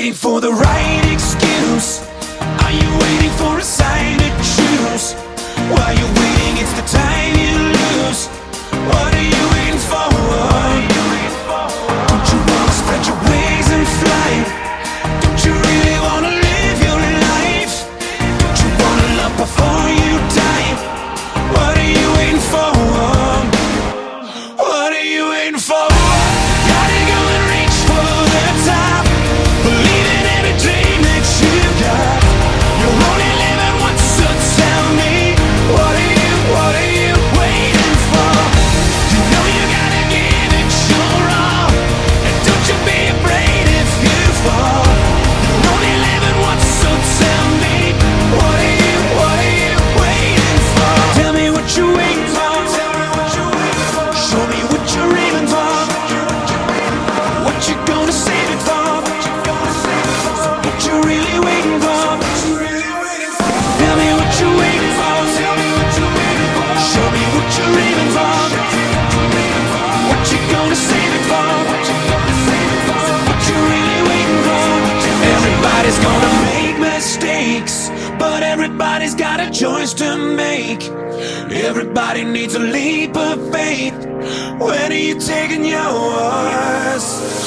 waiting for the right excuse? Are you waiting for a sign to choose? While you're waiting, it's the time you lose. What are you waiting for? Don't you wanna spread your wings and fly? Don't you really wanna live your life? Don't you wanna love before you die? What are you waiting for? What are you waiting for? Gotta go and reach for the top. Believe in every dream that you got. You're only living once, so tell me, what are you waiting for? You know you gotta give it your all, and don't you be afraid if you fall. You're only living once, so tell me, what are you waiting for? Tell me what you're waiting for. Show me what you're aiming for. What you gonna save it for? What you really waiting for? Tell me what you're waiting for. Show me what you're aiming for. What you gonna save it for? What you really waiting for? Everybody's gonna make mistakes, but everybody's got a choice to make. Everybody needs a leap of faith. When are you taking yours?